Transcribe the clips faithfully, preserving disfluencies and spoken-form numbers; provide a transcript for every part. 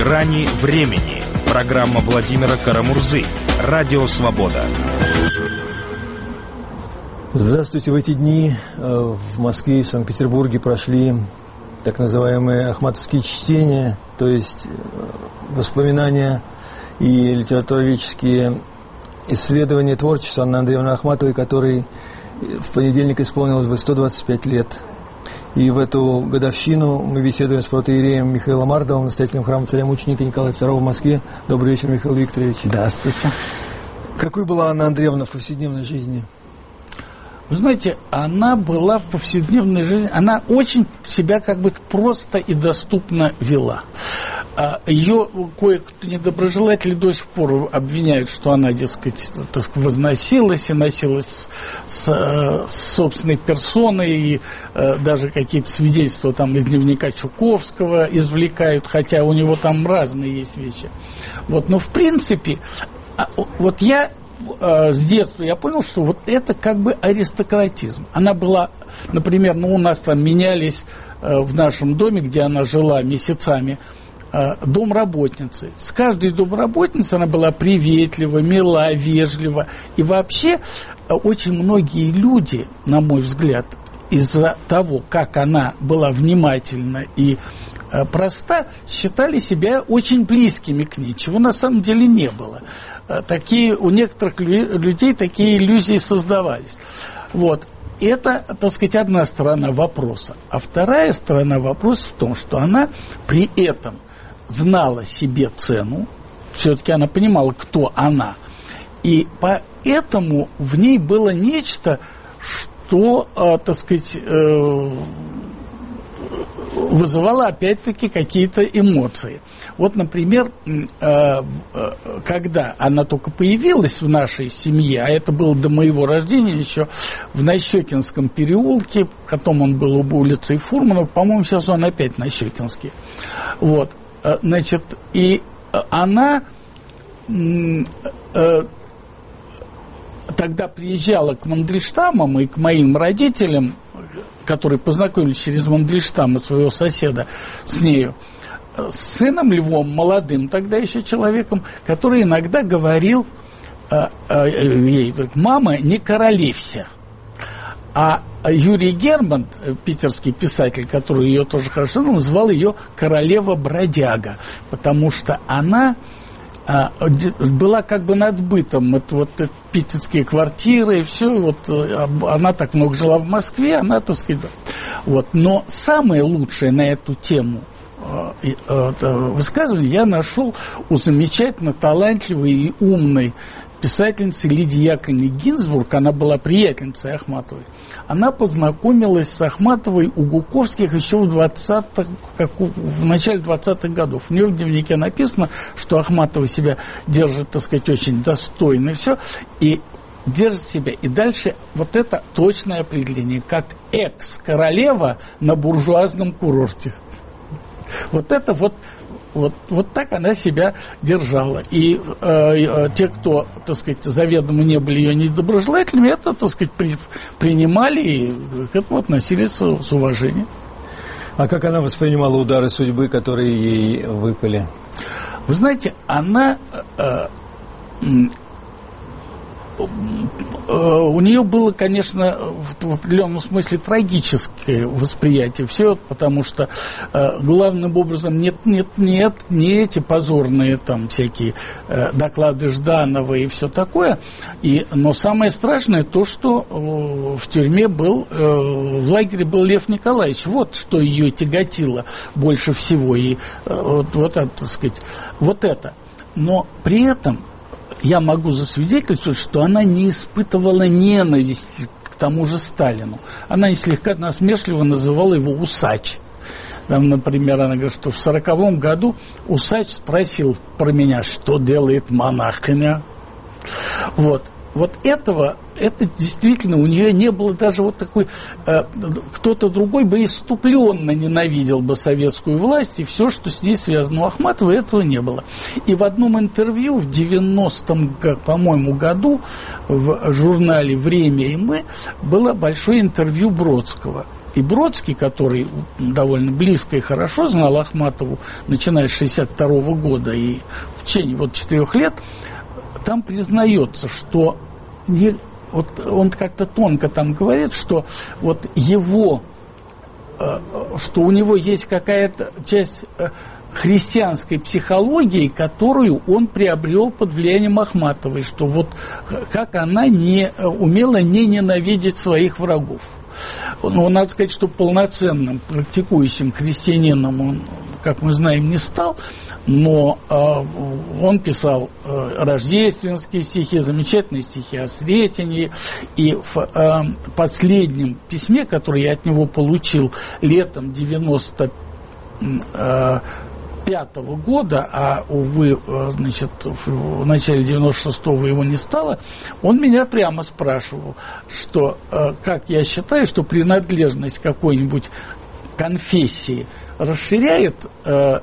«Грани времени». Программа Владимира Карамурзы. Радио «Свобода». Здравствуйте. В эти дни в Москве и в Санкт-Петербурге прошли так называемые ахматовские чтения, то есть воспоминания и литературоведческие исследования творчества Анны Андреевны Ахматовой, которой в понедельник исполнилось бы сто двадцать пять лет. И в эту годовщину мы беседуем с протоиереем Михаилом Ардовым, настоятелем храма царя-мученика Николая второго в Москве. Добрый вечер, Михаил Викторович. Здравствуйте. Какой была Анна Андреевна в повседневной жизни? Вы знаете, она была в повседневной жизни, она очень себя как бы просто и доступно вела. Ее кое-кто недоброжелатели до сих пор обвиняют, что она, дескать, возносилась и носилась с, с собственной персоной, и даже какие-то свидетельства там из дневника Чуковского извлекают, хотя у него там разные есть вещи. Вот, но в принципе, вот я с детства я понял, что вот это как бы аристократизм. Она была, например, ну у нас там менялись в нашем доме, где она жила месяцами, домработницы. С каждой домработницей она была приветлива, мила, вежлива. И вообще очень многие люди, на мой взгляд, из-за того, как она была внимательна и проста, считали себя очень близкими к ней, чего на самом деле не было. Такие, у некоторых людей такие иллюзии создавались. Вот. Это, так сказать, одна сторона вопроса. А вторая сторона вопроса в том, что она при этом знала себе цену, все-таки она понимала, кто она. И поэтому в ней было нечто, что, так сказать, вызывало опять-таки какие-то эмоции. Вот, например, когда она только появилась в нашей семье, а это было до моего рождения еще в Нащекинском переулке, потом он был у улицы Фурманова, по-моему, сейчас он опять Нащекинский. Вот, значит, и она тогда приезжала к Мандельштамам и к моим родителям, которые познакомились через Мандельштама, своего соседа, с нею, с сыном Львом, молодым тогда еще человеком, который иногда говорил э, э, ей: «Мама, не королевься». А Юрий Герман, питерский писатель, который ее тоже хорошо знал, назвал ее королева-бродяга, потому что она была как бы над бытом. Вот, вот питерские квартиры и все. Вот, она так много жила в Москве, она, так сказать... Вот. Но самое лучшее на эту тему высказывание я нашел у замечательно талантливой и умной писательницы Лидии Яковлевны Гинзбург. Она была приятельницей Ахматовой. Она познакомилась с Ахматовой у Гуковских еще в, двадцатых, как в начале двадцатых годов. У нее в дневнике написано, что Ахматова себя держит, так сказать, очень достойно и все. И держит себя. И дальше вот это точное определение, как экс-королева на буржуазном курорте. Вот это вот Вот, вот так она себя держала. И э, те, кто, так сказать, заведомо не были ее недоброжелателями, это, так сказать, при, принимали и к этому относились с, с уважением. А как она воспринимала удары судьбы, которые ей выпали? Вы знаете, она... Э, э, у нее было, конечно, в определенном смысле трагическое восприятие всего, потому что э, главным образом нет, нет, нет, не эти позорные там всякие э, доклады Жданова и все такое, и, но самое страшное то, что э, в тюрьме был, э, в лагере был Лев Николаевич. Вот что ее тяготило больше всего, и э, вот, вот это, так сказать, вот это. Но при этом я могу засвидетельствовать, что она не испытывала ненависти к тому же Сталину. Она слегка насмешливо называла его «усач». Там, например, она говорит, что в сороковом году Усач спросил про меня, что делает монахиня. Вот. Вот этого, это действительно у нее не было даже вот такой, э, кто-то другой бы исступленно ненавидел бы советскую власть, и все, что с ней связано. У Ахматовой этого не было. И в одном интервью в девяностом, по-моему, году в журнале «Время и мы» было большое интервью Бродского. и Бродский, который довольно близко и хорошо знал Ахматову, начиная с шестьдесят второго года и в течение вот четырех лет, там признается, что не, вот он как-то тонко там говорит, что вот его, что у него есть какая-то часть христианской психологии, которую он приобрел под влиянием Ахматовой, что вот как она не умела не ненавидеть своих врагов. Ну, надо сказать, что полноценным практикующим христианином он, как мы знаем, не стал, но э, он писал э, рождественские стихи, замечательные стихи о Сретении, и в э, последнем письме, которое я от него получил летом девяносто пятого года, а, увы, значит, в начале девяносто шестого его не стало, он меня прямо спрашивал, что, как я считаю, что принадлежность какой-нибудь конфессии расширяет э,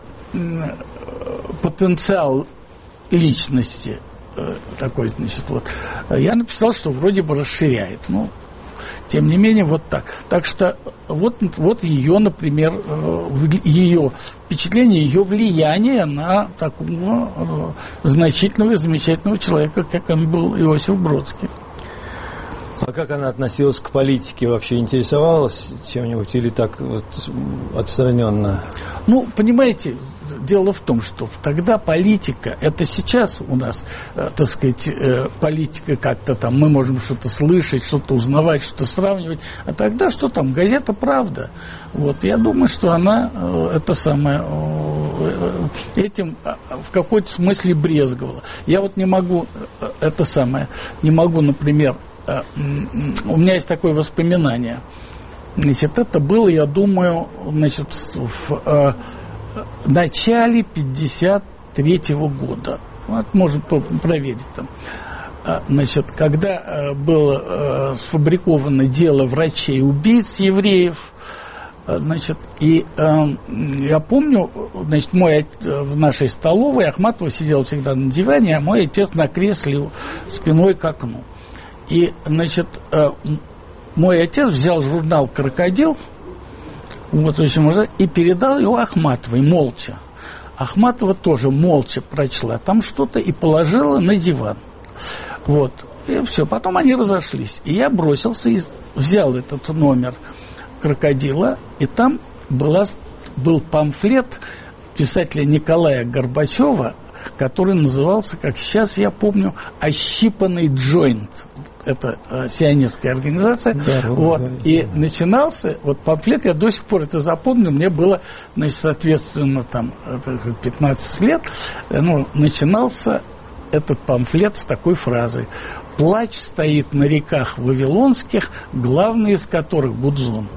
потенциал личности, э, такой, значит, вот. Я написал, что вроде бы расширяет, ну, тем не менее, вот так. Так что вот, вот ее, например, ее впечатление, ее влияние на такого значительного и замечательного человека, как он был Иосиф Бродский. А как она относилась к политике? Вообще интересовалась чем-нибудь или так вот отстраненно? Ну, понимаете, дело в том, что тогда политика, это сейчас у нас, э, так сказать, э, политика как-то там, мы можем что-то слышать, что-то узнавать, что-то сравнивать, а тогда что там, газета «Правда». Вот, я думаю, что она э, это самое, э, этим э, в какой-то смысле брезговала. Я вот не могу, э, это самое, не могу, например, э, у меня есть такое воспоминание. Значит, это было, я думаю, значит, в... Э, в начале пятьдесят третьего года. Вот, можно проверить там. Значит, когда было сфабриковано дело врачей-убийц евреев, значит, и я помню, значит, мой, в нашей столовой Ахматова сидела всегда на диване, а мой отец на кресле спиной к окну. И, значит, мой отец взял журнал «Крокодил», вот, и передал его Ахматовой молча. Ахматова тоже молча прочла там что-то и положила на диван. Вот. И все. Потом они разошлись. И я бросился и взял этот номер «Крокодила», и там была, был памфлет писателя Николая Горбачева, который назывался, как сейчас я помню, «Ощипанный джойнт». Это э, сионистская организация. Да, вот. Да, и да. Начинался, вот памфлет, я до сих пор это запомнил, мне было, значит, соответственно, там, пятнадцать лет, ну, начинался этот памфлет с такой фразой: «Плач стоит на реках вавилонских, главный из которых Гудзон».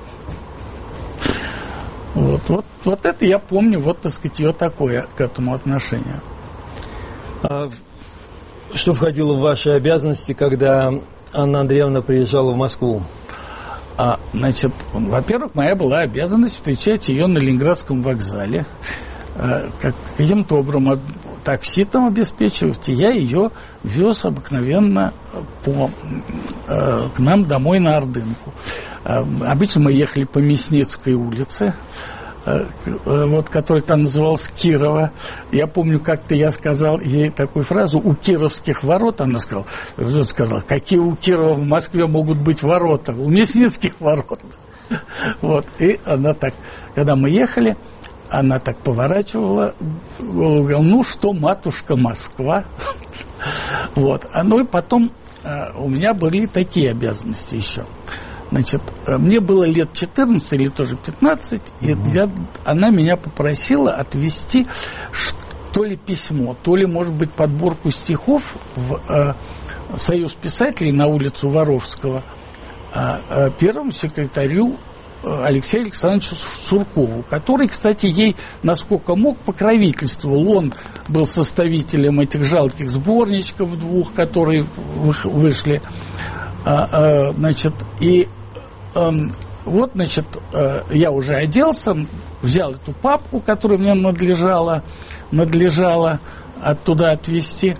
Вот, вот, вот это я помню, вот, так сказать, ее такое к этому отношение. А что входило в ваши обязанности, когда Анна Андреевна приезжала в Москву? А, значит, во-первых, моя была обязанность встречать ее на Ленинградском вокзале, а, как, каким-то образом такси там обеспечивать, и я ее вез обыкновенно по, а, к нам домой на Ордынку. А, обычно мы ехали по Мясницкой улице, вот, который там назывался Кирова. Я помню, как-то я сказал ей такую фразу: «У Кировских ворот», она сказала, сказала, какие у Кирова в Москве могут быть ворота? У Мясницких ворот. Вот, и она так, когда мы ехали, она так поворачивала голову, говорила: «Ну что, матушка Москва?» Вот, ну и потом у меня были такие обязанности еще. Значит, мне было лет четырнадцать или тоже пятнадцать, и угу. я, она меня попросила отвезти то ли письмо, то ли, может быть, подборку стихов в э, Союз писателей на улицу Воровского э, э, первому секретарю э, Алексею Александровичу Суркову, который, кстати, ей, насколько мог, покровительствовал. Он был составителем этих жалких сборничков двух, которые вышли. А, а, значит, и а, вот, значит, а, я уже оделся, взял эту папку, которую мне надлежало, надлежало оттуда отвезти,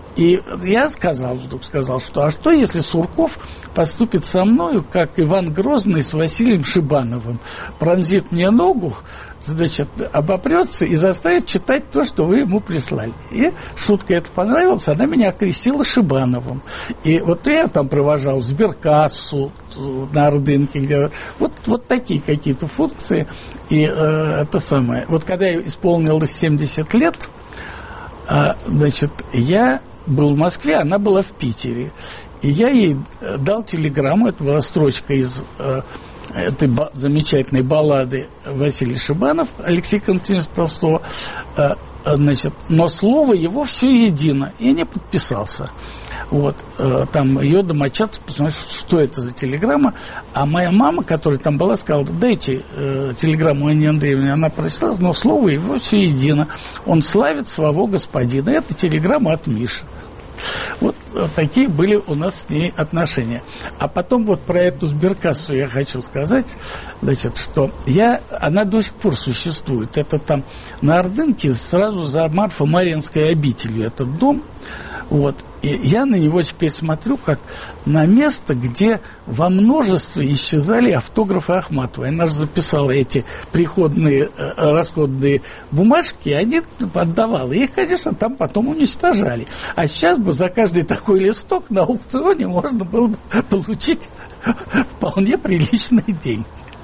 И я сказал, вдруг сказал, что а что, если Сурков поступит со мною, как Иван Грозный с Василием Шибановым, пронзит мне ногу, значит, обопрется и заставит читать то, что вы ему прислали. И шутка эта понравилась, она меня окрестила Шибановым. И вот я там провожал сберкассу на Ордынке, где вот, вот такие какие-то функции. И э, это самое. Вот когда я исполнилось семьдесят лет, э, значит, я был в Москве, она была в Питере. И я ей дал телеграмму, это была строчка из э, этой ба- замечательной баллады Василий Шибанов, Алексей Константинович Толстого, э, значит, но слово его все едино. И я не подписался. Вот, э, там ее домочадцы посмотрели, что это за телеграмма. А моя мама, которая там была, сказала: дайте э, телеграмму Анне Андреевне. Она прочитала, но слово его все едино. Он славит своего господина. Это телеграмма от Миши. Вот, вот такие были у нас с ней отношения. А потом вот про эту сберкассу я хочу сказать, значит, что я, она до сих пор существует. Это там на Ордынке сразу за Марфо-Марьинской обителью этот дом. Вот. И я на него теперь смотрю как на место, где во множестве исчезали автографы Ахматовой. Она же записала эти приходные, э, расходные бумажки, и они отдавала. Их, конечно, там потом уничтожали. А сейчас бы за каждый такой листок на аукционе можно было бы получить вполне приличные деньги.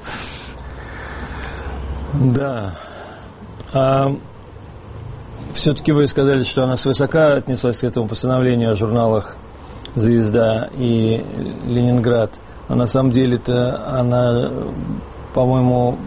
Да. А... Все-таки вы сказали, что она свысока отнеслась к этому постановлению о журналах «Звезда» и «Ленинград». Но на самом деле-то она, по-моему,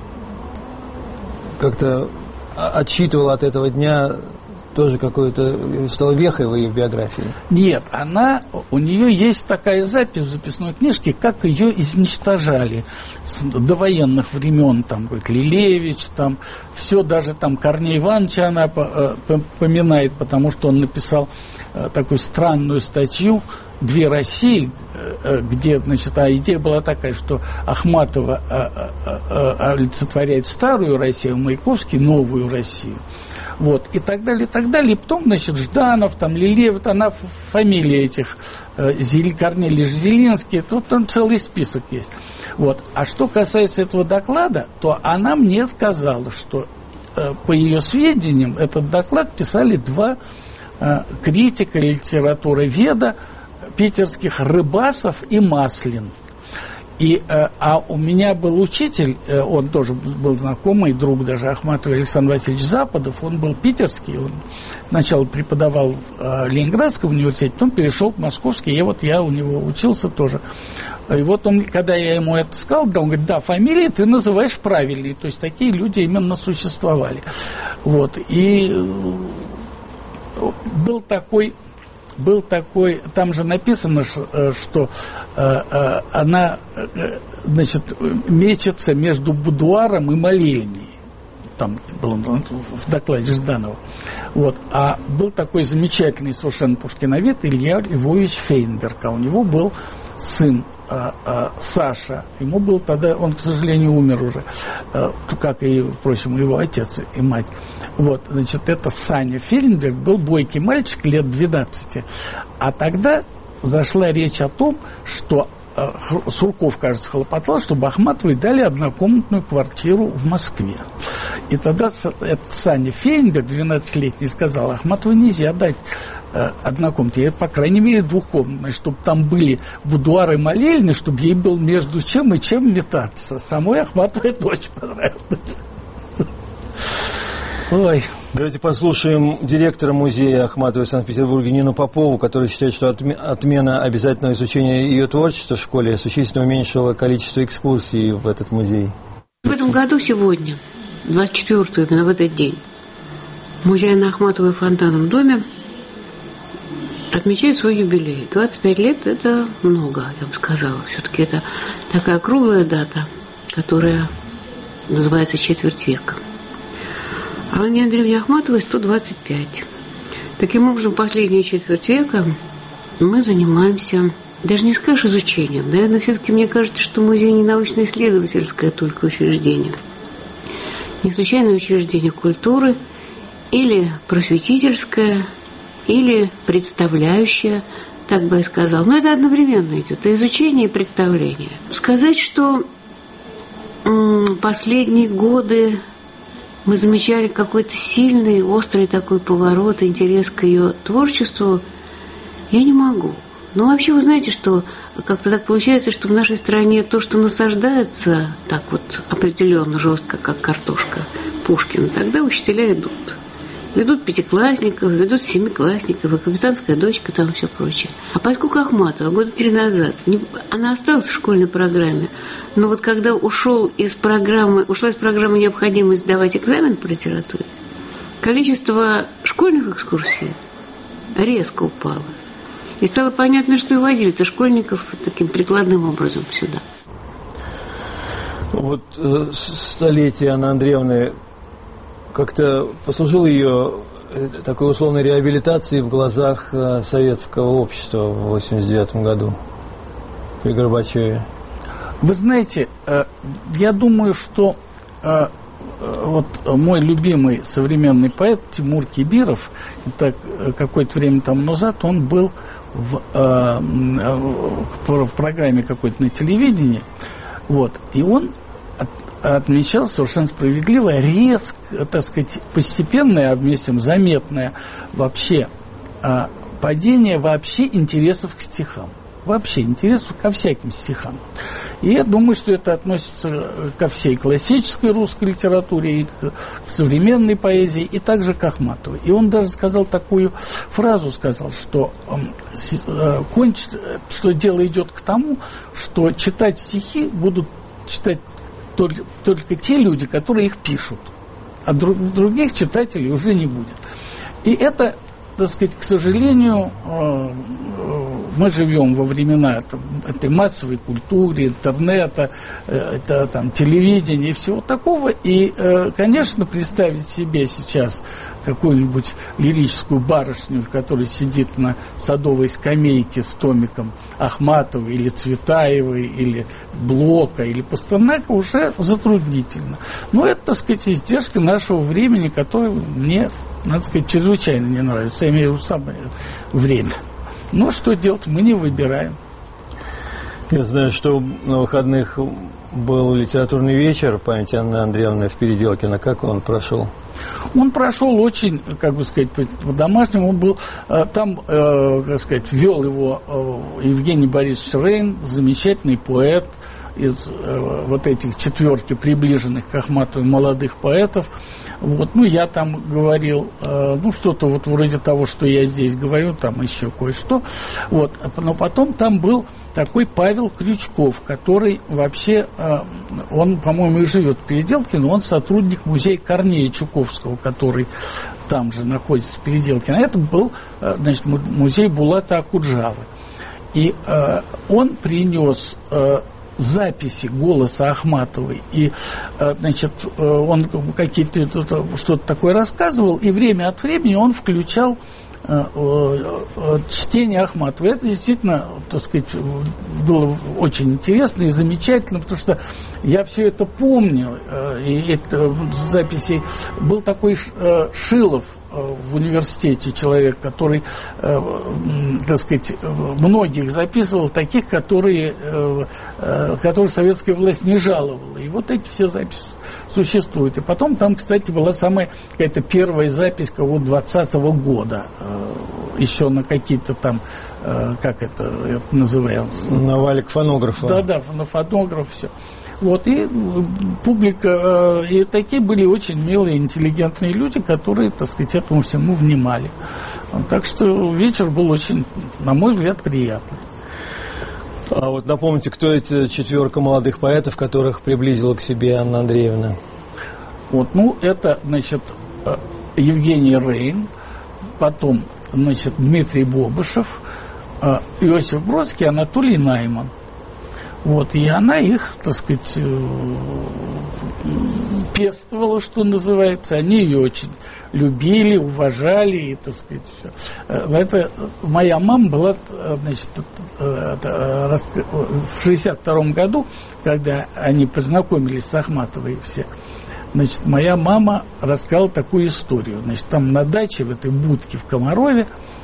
как-то отсчитывала от этого дня тоже какое-то, стало вехой в ее биографии. Нет, она, у нее есть такая запись в записной книжке, как ее изничтожали с довоенных времен, там, говорит, Лилевич, там, все, даже там Корнея Ивановича она поминает, потому что он написал такую странную статью «Две России», где, значит, а идея была такая, что Ахматова олицетворяет старую Россию, а Маяковский новую Россию. Вот, и так далее, и так далее. И потом, значит, Жданов, там, Лилеев, вот она, фамилия этих, э, Корнелий Зеленский, тут там целый список есть. Вот. А что касается этого доклада, то она мне сказала, что, э, по ее сведениям, этот доклад писали два э, критика литературы веда питерских, Рыбасов и Маслин. И, э, а у меня был учитель, э, он тоже был знакомый, друг даже Ахматовой, Александр Васильевич Западов, он был питерский, он сначала преподавал в э, Ленинградском университете, потом перешел в Московский, и вот я у него учился тоже. И вот он, когда я ему это сказал, да, он говорит: да, фамилии ты называешь правильные, то есть такие люди именно существовали. Вот, и э, был такой... Был такой, там же написано, что э, э, она, э, значит, мечется между будуаром и молельней. Там было в докладе Жданова. Вот. А был такой замечательный совершенно пушкиновед Илья Львович Фейнберг. А у него был сын э, э, Саша. Ему был тогда, он, к сожалению, умер уже, э, как и, впрочем, его отец и мать. Вот, значит, это Саня Фейнберг был бойкий мальчик лет двенадцати. А тогда зашла речь о том, что э, Сурков, кажется, хлопотал, чтобы Ахматовой дали однокомнатную квартиру в Москве. И тогда этот Саня Фейнберг, двенадцатилетний, сказал: Ахматовой нельзя дать э, однокомнатную, по крайней мере, двухкомнатную, чтобы там были будуары молельни, чтобы ей было между чем и чем метаться. Самой Ахматовой это очень понравилось. Ой. Давайте послушаем директора музея Ахматовой в Санкт-Петербурге Нину Попову, которая считает, что отмена обязательного изучения ее творчества в школе существенно уменьшила количество экскурсий в этот музей. В этом году сегодня, двадцать четвёртого, именно в этот день, музей на Ахматовой в Фонтанном доме отмечает свой юбилей. двадцать пять лет – это много, я бы сказала. Все-таки это такая круглая дата, которая называется четверть века. А Анне Андреевне Ахматовой сто двадцать пять. Таким образом, последние четверть века мы занимаемся, даже не скажешь изучением, наверное, все-таки мне кажется, что музей не научно-исследовательское только учреждение. Не случайное учреждение культуры или просветительское, или представляющая, так бы я сказала. Но это одновременно идет, и изучение, и представление. Сказать, что м- последние годы мы замечали какой-то сильный, острый такой поворот, интерес к ее творчеству, я не могу. Но вообще вы знаете, что как-то так получается, что в нашей стране то, что насаждается так вот определенно жестко, как картошка Пушкина, тогда учителя идут. Ведут пятиклассников, ведут семиклассников, и капитанская дочка, там все прочее. А поскольку Ахматова года три назад, не, она осталась в школьной программе, но вот когда ушел из программы, ушла из программы необходимость сдавать экзамен по литературе, количество школьных экскурсий резко упало. И стало понятно, что и возили-то школьников таким прикладным образом сюда. Вот э, столетие Анны Андреевны как-то послужило ее такой условной реабилитацией в глазах э, советского общества в восемьдесят девятом году при Горбачеве. Вы знаете, э, я думаю, что э, вот мой любимый современный поэт Тимур Кибиров, это какое-то время тому назад, он был в, э, в программе какой-то на телевидении, вот, и он от, отмечал совершенно справедливо, резко, так сказать, постепенное, а вместе с тем заметное вообще э, падение вообще интересов к стихам. Вообще интересов ко всяким стихам. И я думаю, что это относится ко всей классической русской литературе, и к, к современной поэзии, и также к Ахматовой. И он даже сказал такую фразу, сказал, что, э, конч, что дело идет к тому, что читать стихи будут читать только, только те люди, которые их пишут, а друг, других читателей уже не будет. И это, так сказать, к сожалению, мы живем во времена этой массовой культуры, интернета, это, там, телевидения и всего такого. И, конечно, представить себе сейчас какую-нибудь лирическую барышню, которая сидит на садовой скамейке с томиком Ахматовой или Цветаевой, или Блока, или Пастернака, уже затруднительно. Но это, так сказать, издержка нашего времени, которое мне, надо сказать, чрезвычайно не нравится. Я имею в виду самое время. Но что делать, мы не выбираем. Я знаю, что на выходных был литературный вечер памяти Анны Андреевны в Переделкино. Как он прошел? Он прошел очень, как бы сказать, по-домашнему. Он был там, как сказать, вел его Евгений Борисович Рейн, замечательный поэт из вот этих четверки приближенных к Ахматовой молодых поэтов. Вот, ну, я там говорил, э, ну, что-то вот вроде того, что я здесь говорю, там еще кое-что. Вот, но потом там был такой Павел Крючков, который вообще, э, он, по-моему, и живет в Переделкино, он сотрудник музея Корнея Чуковского, который там же находится в Переделкино. Это был, э, значит, музей Булата Акуджавы. И э, он принес... Э, записи голоса Ахматовой, и, значит, он какие-то что-то такое рассказывал, и время от времени он включал чтение Ахматовой. Это действительно, так сказать, было очень интересно и замечательно, потому что я все это помню, и это записи. Был такой Шилов в университете, человек, который, так сказать, многих записывал, таких, которые, которые советская власть не жаловала. И вот эти все записи существуют. И потом там, кстати, была самая какая-то первая запись кого двадцатого года, еще на какие-то там, как это, это называлось? На валик фонографа. Да-да, на фонограф, все. Вот, и публика, и такие были очень милые, интеллигентные люди, которые, так сказать, этому всему внимали. Так что вечер был очень, на мой взгляд, приятный. А вот напомните, кто эти четверка молодых поэтов, которых приблизила к себе Анна Андреевна? Вот, ну, это, значит, Евгений Рейн, потом, значит, Дмитрий Бобышев, Иосиф Бродский, Анатолий Найман. Вот, и она их, так сказать, пестовала, что называется. Они ее очень любили, уважали, и, так сказать, все. Это моя мама была, значит, в шестьдесят втором году, когда они познакомились с Ахматовой все, значит, моя мама рассказала такую историю. Значит, там на даче, в этой будке в Комарове,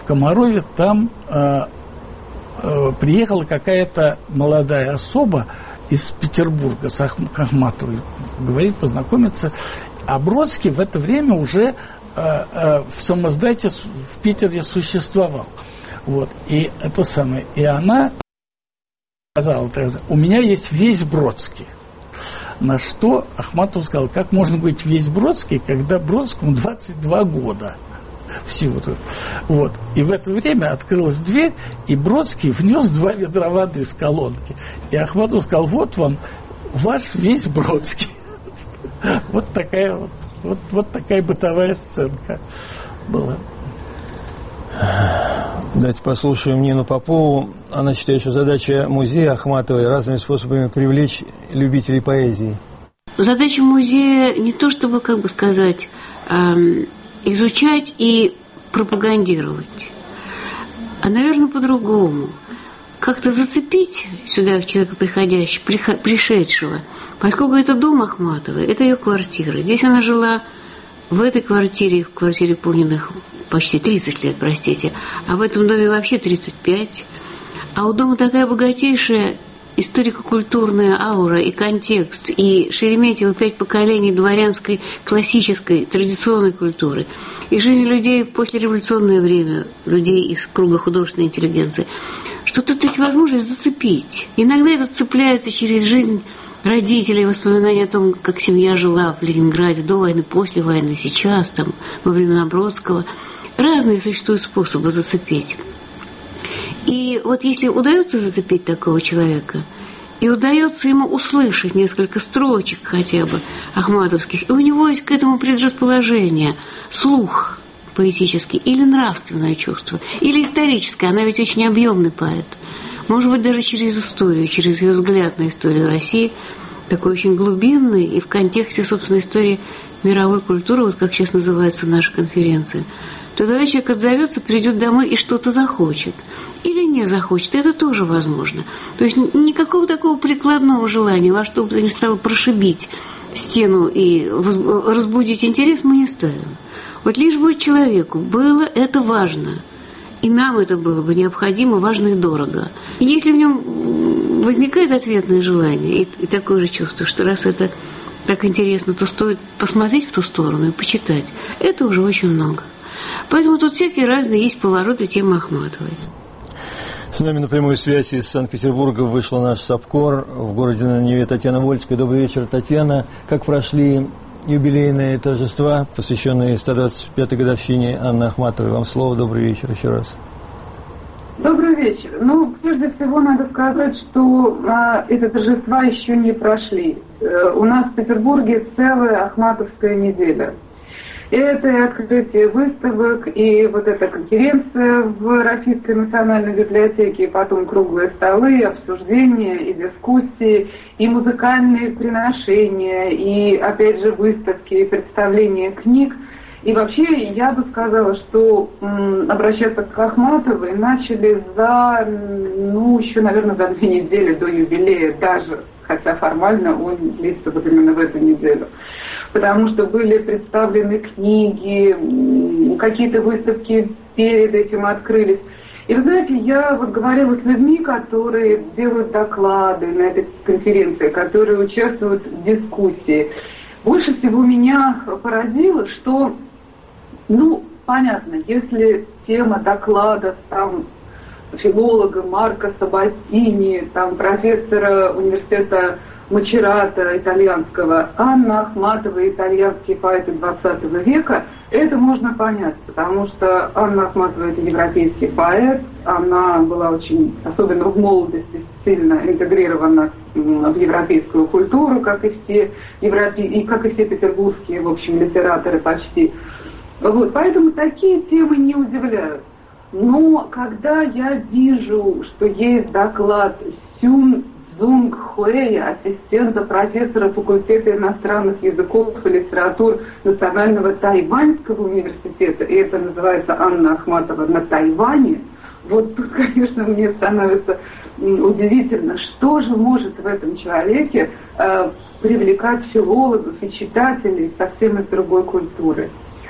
в Комарове, там э, э, приехала какая-то молодая особа из Петербурга с Ахматовой, говорит, познакомиться. А Бродский в это время уже э, э, в самоздате в Питере существовал. Вот. И это самое. И она сказала тогда: у меня есть весь Бродский. На что Ахматов сказал: как можно быть весь Бродский, когда Бродскому двадцать два года всего. Вот. И в это время открылась дверь, и Бродский внес два ведра воды с колонки. И Ахматов сказал: вот вам ваш весь Бродский. Вот такая вот, вот, вот такая бытовая сценка была. Давайте послушаем Нину Попову. Она считает, что задача музея Ахматовой разными способами привлечь любителей поэзии. Задача музея не то, чтобы, как бы сказать, эм, изучать и пропагандировать, а, наверное, по-другому. Как-то зацепить сюда человека приходящего, пришедшего, поскольку это дом Ахматовой, это ее квартира. Здесь она жила в этой квартире, в квартире Пуниных почти тридцать лет, простите, а в этом доме вообще тридцать пять. А у дома такая богатейшая историко-культурная аура и контекст, и Шереметьево пять поколений дворянской, классической, традиционной культуры, и жизнь людей в послереволюционное время, людей из круга художественной интеллигенции, что тут есть возможность зацепить. Иногда это цепляется через жизнь родителей, воспоминания о том, как семья жила в Ленинграде до войны, после войны, сейчас, там, во времена Бродского. Разные существуют способы зацепить. И вот если удается зацепить такого человека, и удается ему услышать несколько строчек хотя бы ахматовских, и у него есть к этому предрасположение, слух поэтический, или нравственное чувство, или историческое, она ведь очень объемный поэт, может быть, даже через историю, через ее взгляд на историю России, такой очень глубинный, и в контексте, собственно, истории мировой культуры, вот как сейчас называется наша конференция, то тогда человек отзовется, придет домой и что-то захочет. Или не захочет, это тоже возможно. То есть никакого такого прикладного желания во что бы то ни стало прошибить стену и разбудить интерес мы не ставим. Вот лишь бы человеку было это важно, и нам это было бы необходимо, важно и дорого. И если в нем возникает ответное желание и, и такое же чувство, что раз это так интересно, то стоит посмотреть в ту сторону и почитать, это уже очень много. Поэтому тут всякие разные есть повороты темы Ахматовой. С нами на прямой связи из Санкт-Петербурга вышла наш САПКОР в городе на Неве Татьяна Вольская. Добрый вечер, Татьяна. Как прошли юбилейные торжества, посвященные ста двадцать пятой годовщине Анны Ахматовой? Вам слово. Добрый вечер еще раз. Добрый вечер. Ну, прежде всего надо сказать, что а, эти торжества еще не прошли. Э, у нас в Петербурге целая Ахматовская неделя. Это и открытие выставок, и вот эта конференция в Российской национальной библиотеке, и потом круглые столы, и обсуждения, и дискуссии, и музыкальные приношения, и, опять же, выставки, и представления книг. И вообще, я бы сказала, что м, обращаться к Ахматовой начали за, ну, еще, наверное, за две недели до юбилея даже, хотя формально он длится вот именно в эту неделю. Потому что были представлены книги, какие-то выставки перед этим открылись. И вы знаете, я вот говорила с людьми, которые делают доклады на этой конференции, которые участвуют в дискуссии. Больше всего меня поразило, что, ну, понятно, если тема доклада там филолога Марко Сабатини, там профессора университета Мачерата итальянского, Анна Ахматова, итальянские поэты двадцатого века, это можно понять, потому что Анна Ахматова — это европейский поэт, она была очень, особенно в молодости, сильно интегрирована в европейскую культуру, как и все европе... и как и все петербургские, в общем, литераторы почти. Вот, поэтому такие темы не удивляют. Но когда я вижу, что есть доклад Сюн Цзунг Хуэя, ассистента профессора факультета иностранных языков и литератур Национального Тайваньского университета, и это называется Анна Ахматова на Тайване, вот тут, конечно, мне становится удивительно, что же может в этом человеке э, привлекать филологов и читателей совсем из другой культуры.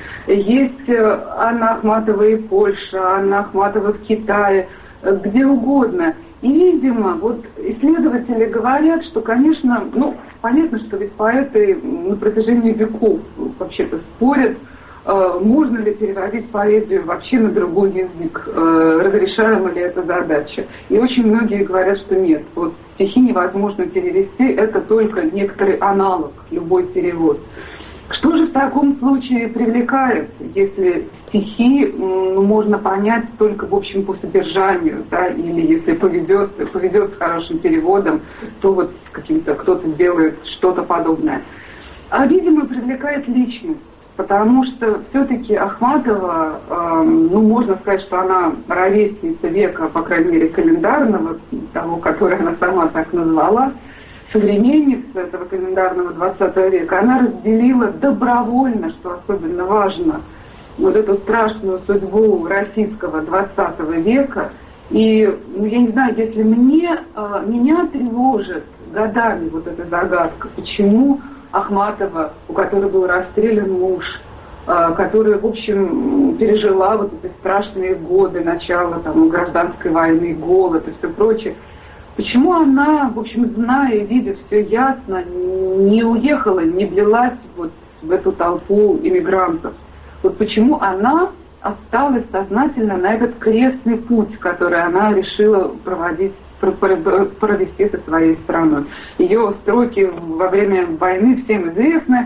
Есть Анна Ахматова и Польша, Анна Ахматова в Китае, где угодно. И, видимо, вот исследователи говорят, что, конечно, ну, понятно, что ведь поэты на протяжении веков вообще-то спорят, э, можно ли переводить поэзию вообще на другой язык, э, разрешаема ли эта задача. И очень многие говорят, что нет, вот стихи невозможно перевести, это только некоторый аналог, любой перевод. Что же в таком случае привлекает, если стихи м, можно понять только, в общем, по содержанию, да, или если повезет, повезет с хорошим переводом, то вот каким-то кто-то сделает что-то подобное. А, видимо, привлекает личность, потому что все-таки Ахматова, э, ну, можно сказать, что она ровесница века, по крайней мере, календарного, того, который она сама так назвала, современница этого календарного двадцатого века, она разделила добровольно, что особенно важно, вот эту страшную судьбу российского двадцатого века. И, ну, я не знаю, если мне, меня тревожит годами вот эта загадка, почему Ахматова, у которой был расстрелян муж, которая, в общем, пережила вот эти страшные годы начала там, гражданской войны, голод и все прочее, почему она, в общем, зная и видя все ясно, не уехала, не влилась вот в эту толпу иммигрантов? Вот почему она осталась сознательно на этот крестный путь, который она решила проводить, провести со своей страной. Ее строки во время войны всем известны,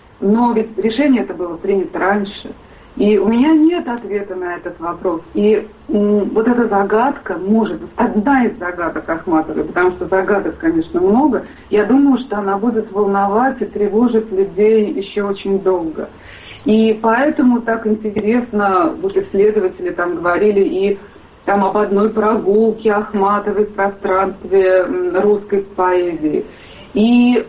но ведь решение это было принято раньше. И у меня нет ответа на этот вопрос. И м, вот эта загадка, может быть, одна из загадок Ахматовой, потому что загадок, конечно, много, я думаю, что она будет волновать и тревожить людей еще очень долго. И поэтому так интересно, вот исследователи там говорили и там об одной прогулке Ахматовой в пространстве русской поэзии. И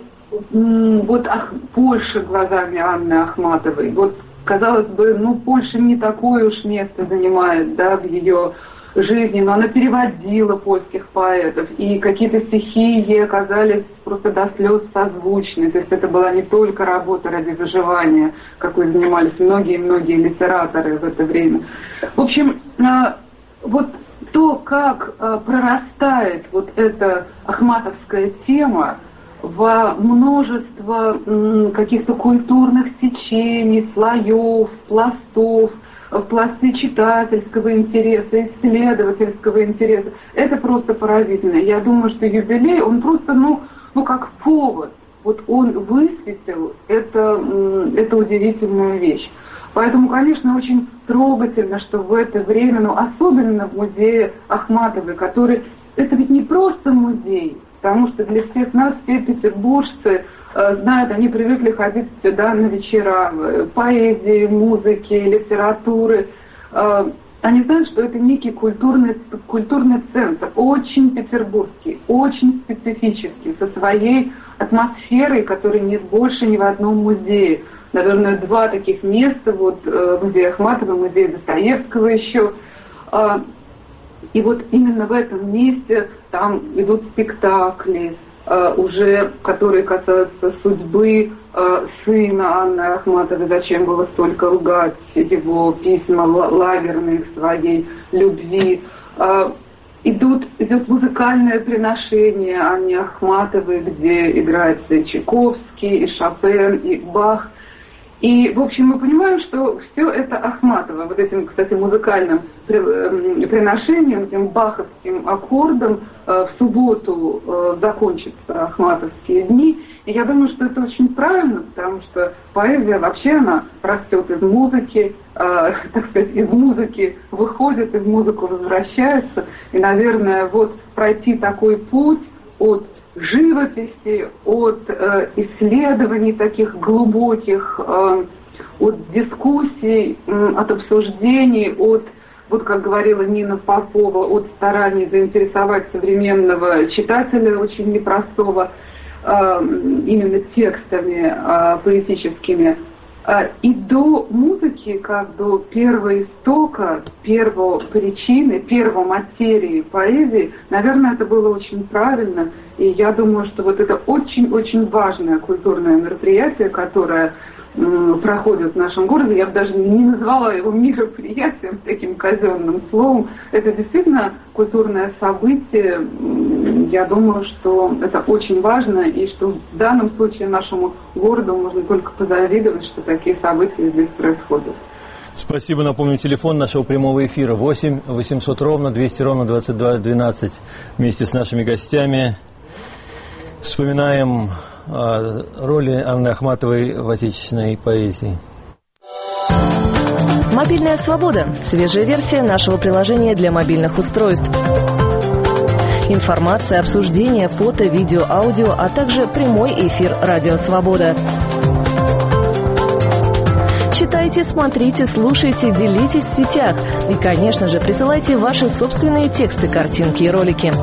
м, вот ах, Польша глазами Анны Ахматовой. Вот, казалось бы, ну, Польша не такое уж место занимает, да, в ее жизни, но она переводила польских поэтов, и какие-то стихи ей оказались просто до слез созвучны. То есть это была не только работа ради выживания, какой занимались многие-многие литераторы в это время. В общем, вот то, как прорастает вот эта ахматовская тема во множество каких-то культурных течений, слоев, пластов, в пласты читательского интереса, исследовательского интереса. Это просто поразительно. Я думаю, что юбилей, он просто, ну, ну как повод. Вот он высветил это, эту удивительную вещь. Поэтому, конечно, очень трогательно, что в это время, ну, особенно в музее Ахматовой, который, это ведь не просто музей, потому что для всех нас, все петербуржцы, э, знают, они привыкли ходить сюда на вечера поэзии, музыки, литературы. Э, они знают, что это некий культурный, культурный центр, очень петербургский, очень специфический, со своей атмосферой, которой нет больше ни в одном музее. Наверное, два таких места, вот э, музей Ахматовой, музей Достоевского еще. Э, И вот именно в этом месте там идут спектакли, э, уже, которые касаются судьбы э, сына Анны Ахматовой, зачем было столько ругать его письма лагерные к своей любви. Э, идут, идет музыкальное приношение Анне Ахматовой, где играется и Чайковский, и Шопен, и Бах. И, в общем, мы понимаем, что все это Ахматова, вот этим, кстати, музыкальным приношением, этим баховским аккордом э, в субботу э, закончатся ахматовские дни. И я думаю, что это очень правильно, потому что поэзия вообще, она растет из музыки, э, так сказать, из музыки выходит, из музыки возвращается. И, наверное, вот пройти такой путь от живописи, от э, исследований таких глубоких, э, от дискуссий, э, от обсуждений, от, вот как говорила Нина Попова, от стараний заинтересовать современного читателя очень непростого, э, именно текстами э, поэтическими. И до музыки, как до первого истока, первой причины, первой материи поэзии, наверное, это было очень правильно. И я думаю, что вот это очень-очень важное культурное мероприятие, которое м, проходит в нашем городе. Я бы даже не назвала его мероприятием, таким казенным словом. Это действительно культурное событие. Я думаю, что это очень важно, и что в данном случае нашему городу можно только позавидовать, что такие события здесь происходят. Спасибо. Напомню, телефон нашего прямого эфира восемь восемьсот ровно двести ровно двадцать два двенадцать. Вместе с нашими гостями вспоминаем о роли Анны Ахматовой в отечественной поэзии. Мобильная свобода. Свежая версия нашего приложения для мобильных устройств. Информация, обсуждение, фото, видео, аудио, а также прямой эфир «Радио Свобода». Читайте, смотрите, слушайте, делитесь в сетях. И, конечно же, присылайте ваши собственные тексты, картинки и ролики.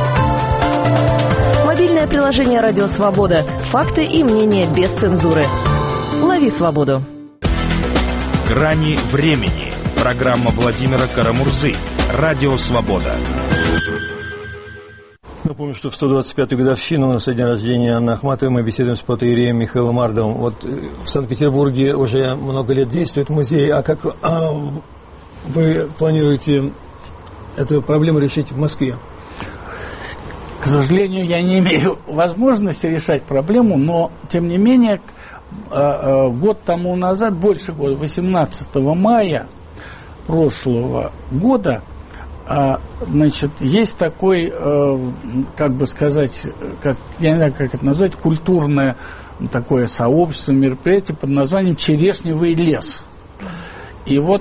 Мобильное приложение «Радио Свобода». Факты и мнения без цензуры. Лови свободу. «Грани времени». Программа Владимира Карамурзы. Радио Свобода. Напомню, что в сто двадцать пятую годовщину на день рождения Анны Ахматовой мы беседуем с протоиереем Михаилом Мардовым. Вот в Санкт-Петербурге уже много лет действует музей. А как а, вы планируете эту проблему решить в Москве? К сожалению, я не имею возможности решать проблему, но, тем не менее, год тому назад, больше года, восемнадцатого мая прошлого года, значит, есть такой, как бы сказать, как, я не знаю, как это назвать, культурное такое сообщество, мероприятие под названием «Черешневый лес». И вот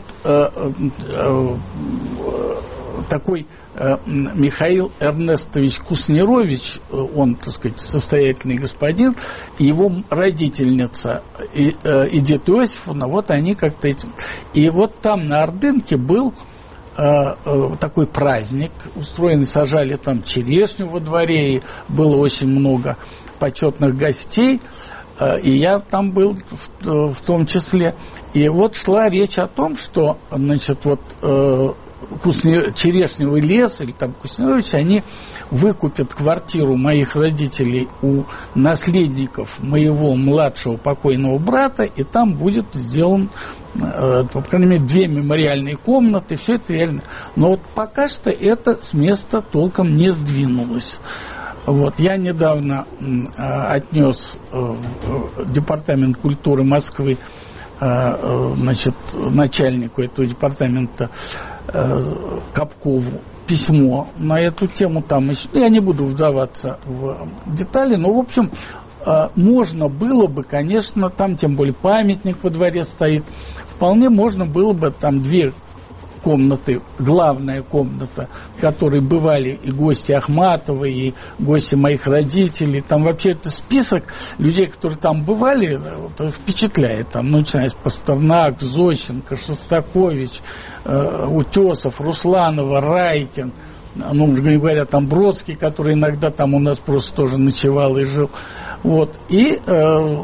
такой Михаил Эрнестович Куснирович, он, так сказать, состоятельный господин, и его родительница и, и дед Иосифовна, вот они как-то этим. И вот там на Ордынке был э, э, такой праздник, устроенный, сажали там черешню во дворе, и было очень много почетных гостей, э, и я там был в, в том числе. И вот шла речь о том, что, значит, вот э, Кусне... Черешневый лес или там Куснирович, они выкупят квартиру моих родителей у наследников моего младшего покойного брата, и там будет сделан, э, по крайней мере, две мемориальные комнаты, все это реально. Но вот пока что это с места толком не сдвинулось. Вот, я недавно э, отнес э, Департамент культуры Москвы, э, значит, начальнику этого департамента Капкову письмо на эту тему. Там еще, я не буду вдаваться в детали, но, в общем, можно было бы, конечно, там, тем более памятник во дворе стоит, вполне можно было бы там две комнаты, главная комната, в которой бывали и гости Ахматовой, и гости моих родителей. Там вообще это список людей, которые там бывали, вот, впечатляет. Там, ну, начиная с Пастернак, Зощенко, Шостакович, э, Утесов, Русланова, Райкин, ну, говоря, там Бродский, который иногда там у нас просто тоже ночевал и жил. Вот. И э,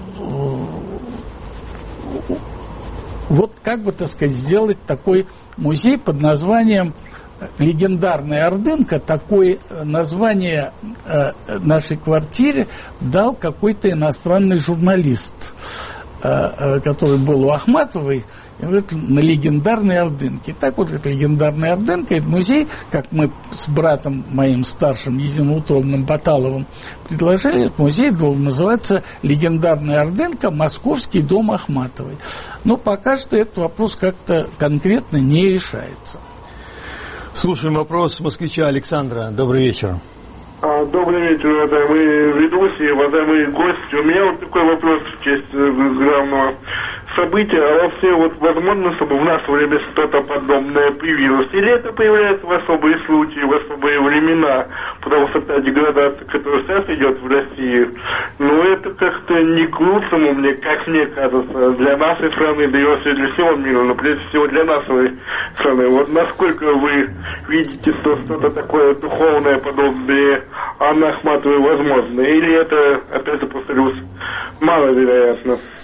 вот как бы, так сказать, сделать такой музей под названием «Легендарная Ордынка». Такое название э, нашей квартире дал какой-то иностранный журналист, э, э, который был у Ахматовой, и говорит, на легендарной Ордынке. И так вот эта легендарная Ордынка, это музей, как мы с братом моим старшим, единоутробным Баталовым предложили, этот музей должен называться «Легендарная Ордынка. Московский дом Ахматовой». Но пока что этот вопрос как-то конкретно не решается. Слушаем вопрос москвича Александра. Добрый вечер. Добрый вечер, уважаемые ведущие, уважаемые гости. У меня вот такой вопрос в честь главного события. А вообще, вот возможно, чтобы в наше время что-то подобное появилось? Или это появляется в особые случаи, в особые времена? Потому что та деградация, которая сейчас идет в России, ну, это как-то не к лучшему, мне, как мне кажется, для нашей страны, да и вообще для всего мира, но прежде всего для нашей страны. Вот насколько вы видите, что что-то такое духовное, подобное Анны Ахматовой возможно? Или это, опять же, повторюсь, маловероятно?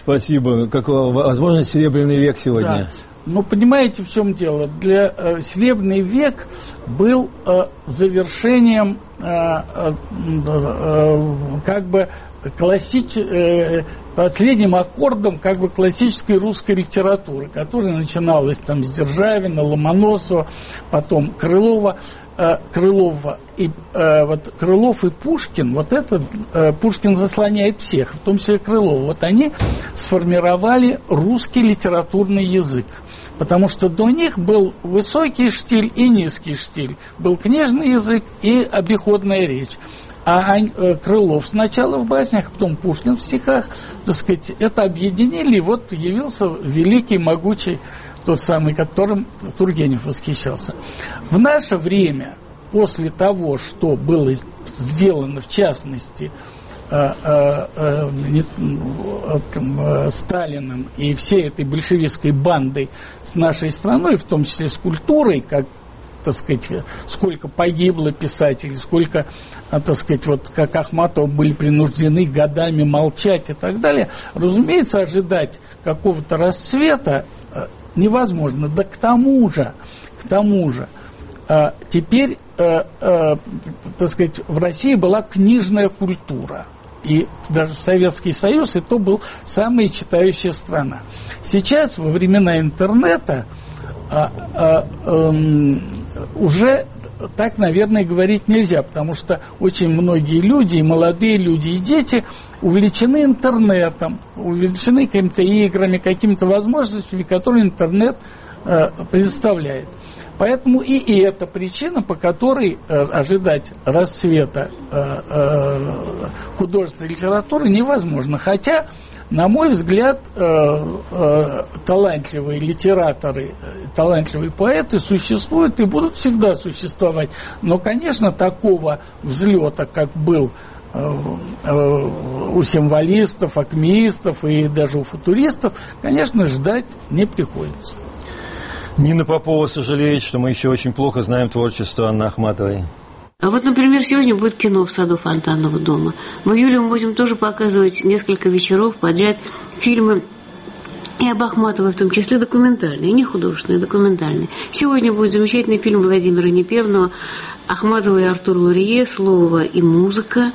Спасибо. Как, возможно, серебряный век сегодня. Да. Ну, понимаете, в чем дело? Для э, Серебряный век был э, завершением э, э, э, как бы классич... э, последним аккордом как бы классической русской литературы, которая начиналась там с Державина, Ломоносова, потом Крылова. Крылова и э, вот Крылов и Пушкин, вот это э, Пушкин заслоняет всех, в том числе Крылова. Вот они сформировали русский литературный язык, потому что до них был высокий штиль и низкий штиль, был книжный язык и обиходная речь. А э, Крылов сначала в баснях, потом Пушкин в стихах, так сказать, это объединили, и вот явился великий, могучий, тот самый, которым Тургенев восхищался. В наше время, после того, что было сделано, в частности, э, э, э, э, Сталиным и всей этой большевистской бандой с нашей страной, в том числе с культурой, как, так сказать, сколько погибло писателей, сколько, так сказать, вот как Ахматова были принуждены годами молчать и так далее, разумеется, ожидать какого-то расцвета невозможно. Да к тому же, к тому же, а, теперь, а, а, так сказать, в России была книжная культура. И даже Советский Союз, и то был самая читающая страна. Сейчас, во времена интернета, а, а, а, уже так, наверное, говорить нельзя, потому что очень многие люди, и молодые люди, и дети увлечены интернетом, увлечены какими-то играми, какими-то возможностями, которые интернет э, предоставляет. Поэтому и, и это причина, по которой э, ожидать расцвета э, э, художественной литературы невозможно. Хотя, на мой взгляд, э, э, талантливые литераторы, э, талантливые поэты существуют и будут всегда существовать. Но, конечно, такого взлета, как был э, э, у символистов, акмеистов и даже у футуристов, конечно, ждать не приходится. Нина Попова сожалеет, что мы еще очень плохо знаем творчество Анны Ахматовой. А вот, например, сегодня будет кино в саду Фонтанного дома. В июле мы будем тоже показывать несколько вечеров подряд фильмы и об Ахматовой, в том числе документальные, не художественные, документальные. Сегодня будет замечательный фильм Владимира Непевного «Ахматова и Артур Лурье. Слово и музыка».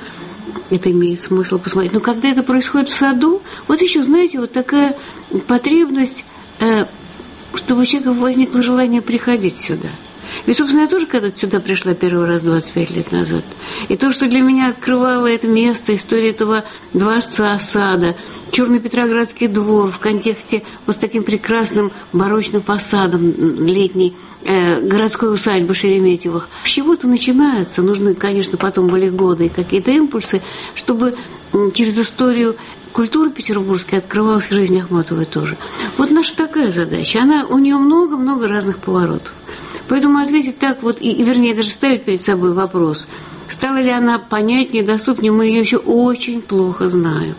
Это имеет смысл посмотреть. Но когда это происходит в саду, вот еще, знаете, вот такая потребность, э, чтобы у человека возникло желание приходить сюда. Ведь, собственно, я тоже когда-то сюда пришла первый раз двадцать пять лет назад. И то, что для меня открывало это место, история этого дворца, сада, Черный Петроградский двор в контексте вот с таким прекрасным барочным фасадом летней э, городской усадьбы Шереметьевых. С чего-то начинается. Нужны, конечно, потом были годы и какие-то импульсы, чтобы э, через историю культуры петербургской открывалась жизнь Ахматовой тоже. Вот наша такая задача. Она, у нее много-много разных поворотов. Поэтому ответить так вот, и, и вернее, даже ставить перед собой вопрос, стала ли она понятнее, доступнее, мы ее еще очень плохо знаем.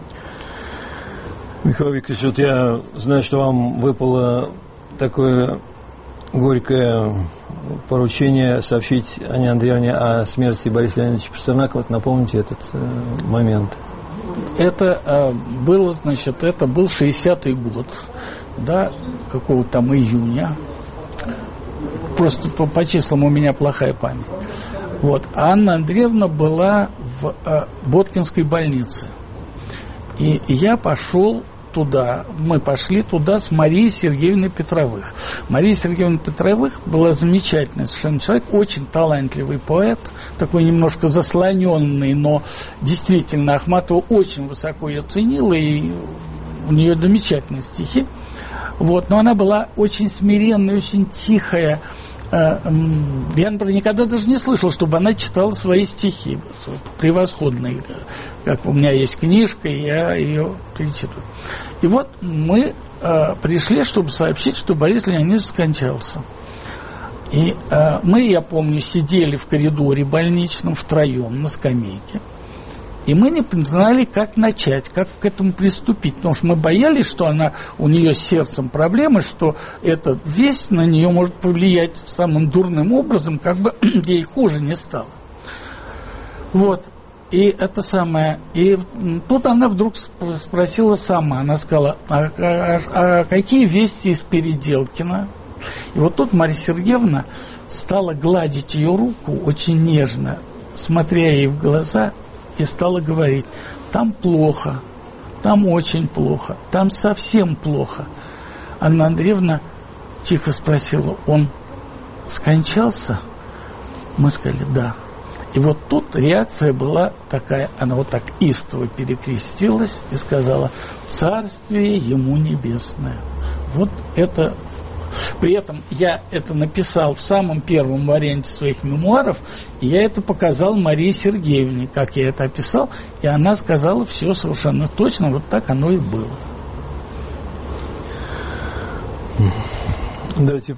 Михаил Викторович, вот я знаю, что вам выпало такое горькое поручение сообщить Анне Андреевне о смерти Бориса Леонидовича Пастернака. Вот напомните этот э, момент. Это э, было, значит, это был шестидесятый год, да, какого там июня. Просто по, по числам у меня плохая память. Вот. Анна Андреевна была в э, Боткинской больнице. И я пошел туда, мы пошли туда с Марией Сергеевной Петровых. Мария Сергеевна Петровых была замечательный совершенно человек, очень талантливый поэт, такой немножко заслоненный, но действительно Ахматова очень высоко ее ценила, и у нее замечательные стихи. Вот. Но она была очень смиренная, очень тихая. Я, например, никогда даже не слышал, чтобы она читала свои стихи превосходные. Как у меня есть книжка, и я ее перечитываю. И вот мы э, пришли, чтобы сообщить, что Борис Леонидович скончался. И э, мы, я помню, сидели в коридоре больничном втроем на скамейке. И мы не знали, как начать, как к этому приступить. Потому что мы боялись, что она, у нее с сердцем проблемы, что эта весть на нее может повлиять самым дурным образом, как бы ей хуже не стало. Вот. и это самое, и тут она вдруг спросила сама, она сказала, а, а, а какие вести из Переделкина? И вот тут Марья Сергеевна стала гладить ее руку очень нежно, смотря ей в глаза, и стала говорить: там плохо, там очень плохо, там совсем плохо. Анна Андреевна тихо спросила: он скончался? Мы сказали: да. И вот тут реакция была такая, она вот так истово перекрестилась и сказала: царствие ему небесное. Вот это. При этом я это написал в самом первом варианте своих мемуаров, и я это показал Марии Сергеевне, как я это описал, и она сказала все совершенно точно, вот так оно и было. Давайте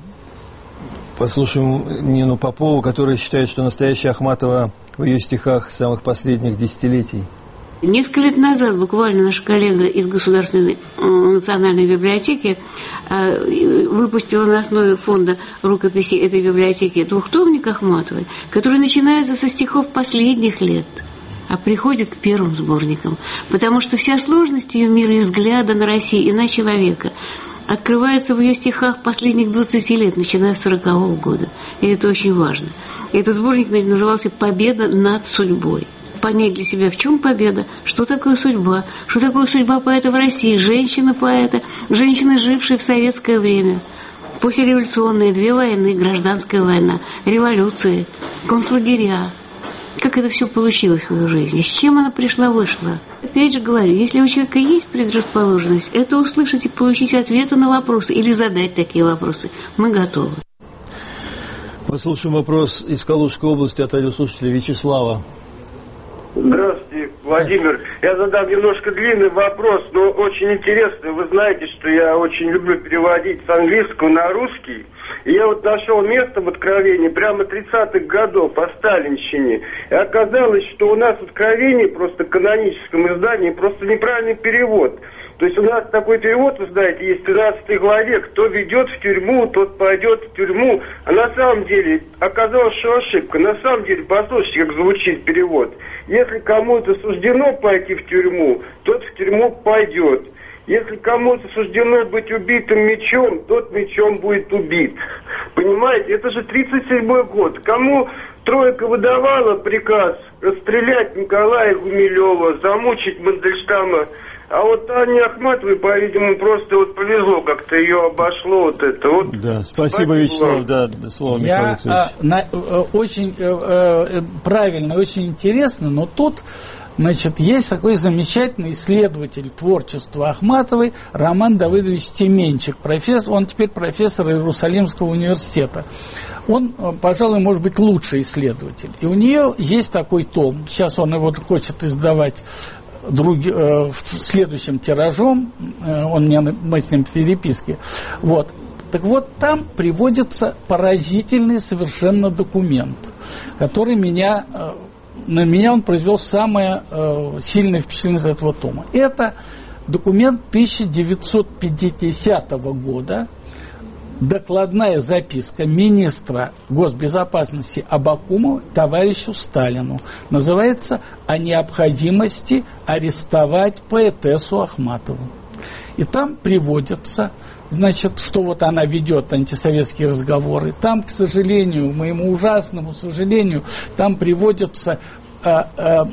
послушаем Нину Попову, которая считает, что настоящая Ахматова в ее стихах самых последних десятилетий. Несколько лет назад буквально наша коллега из Государственной национальной библиотеки выпустила на основе фонда рукописи этой библиотеки двухтомник Ахматовой, который начинается со стихов последних лет, а приходит к первым сборникам, потому что вся сложность ее мира и взгляда на Россию и на человека открывается в ее стихах последних двадцати лет, начиная с сорокового года. И это очень важно. И этот сборник назывался «Победа над судьбой». Понять для себя, в чем победа, что такое судьба, что такое судьба поэта в России, женщина-поэта, женщина, жившая в советское время, послереволюционные, две войны, гражданская война, революции, концлагеря. Как это все получилось в ее жизни, с чем она пришла-вышла. Опять же говорю, если у человека есть предрасположенность, это услышать и получить ответы на вопросы или задать такие вопросы, мы готовы. Послушаем вопрос из Калужской области от радиослушателя Вячеслава. Здравствуйте, Владимир. Я задам немножко длинный вопрос, но очень интересный. Вы знаете, что я очень люблю переводить с английского на русский. И я вот нашел место в Откровении прямо тридцатых годов по сталинщине. И оказалось, что у нас в Откровении, просто в каноническом издании, просто неправильный перевод. То есть у нас такой перевод, вы знаете, есть в тринадцатой главе: кто ведет в тюрьму, тот пойдет в тюрьму. А на самом деле оказалось, что ошибка. На самом деле, послушайте, как звучит перевод. Если кому-то суждено пойти в тюрьму, тот в тюрьму пойдет. Если кому-то суждено быть убитым мечом, тот мечом будет убит. Понимаете, это же тридцать седьмой год. Кому тройка выдавала приказ расстрелять Николая Гумилева, замучить Мандельштама, а вот Анне Ахматовой, по-видимому, просто вот повезло, как-то ее обошло вот это. Вот. Да, спасибо, Вячеслав, да, слово Михаил Алексеевич. Я а, на, очень э, правильно, очень интересно, но тут, значит, есть такой замечательный исследователь творчества Ахматовой Роман Давыдович Теменчик, профессор, он теперь профессор Иерусалимского университета. Он, пожалуй, может быть, лучший исследователь. И у нее есть такой том, сейчас он его хочет издавать Друг, э, следующим тиражом, э, он мне, мы с ним в переписке, вот. Так вот, там приводится поразительный совершенно документ, который меня, э, на меня он произвел самое э, сильное впечатление из этого тома. Это документ тысяча девятьсот пятидесятого года, докладная записка министра госбезопасности Абакумова товарищу Сталину. Называется «О необходимости арестовать поэтессу Ахматову». И там приводится, значит, что вот она ведет антисоветские разговоры. Там, к сожалению, моему ужасному сожалению, там приводятся а, а,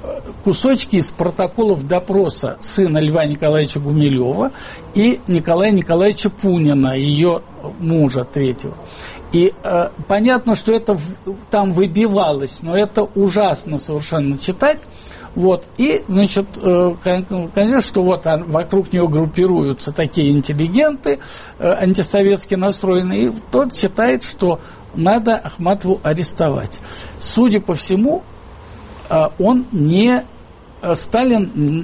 кусочки из протоколов допроса сына Льва Николаевича Гумилева и Николая Николаевича Пунина, ее мужа третьего. И э, понятно, что это в, там выбивалось, но это ужасно совершенно читать. Вот. И, значит, э, конечно, что вот а, вокруг нее группируются такие интеллигенты, э, антисоветски настроенные, и тот считает, что надо Ахматову арестовать. Судя по всему, он не, Сталин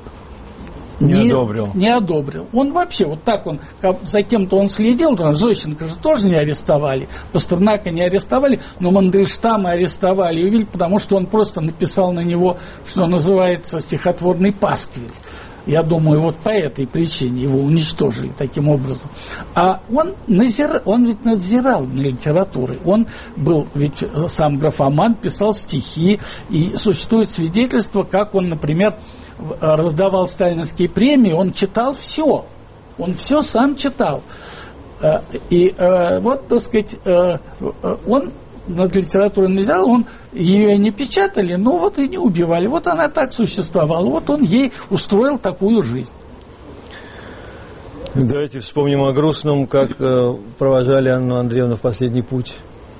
не, не одобрил. не одобрил. Он вообще, вот так он, за кем-то он следил, Зощенко же тоже не арестовали, Пастернака не арестовали, но Мандельштама арестовали, и увидели, потому что он просто написал на него, что называется, стихотворный пасквиль. Я думаю, вот по этой причине его уничтожили таким образом. А он, назир... он ведь надзирал на литературой. Он был ведь сам графоман, писал стихи. И существует свидетельство, как он, например, раздавал сталинские премии. Он читал все. Он все сам читал. И вот, так сказать, он над литературой надзирал, он ее не печатали, но вот и не убивали. Вот она так существовала. Вот он ей устроил такую жизнь. Давайте вспомним о грустном, как э, провожали Анну Андреевну в последний путь.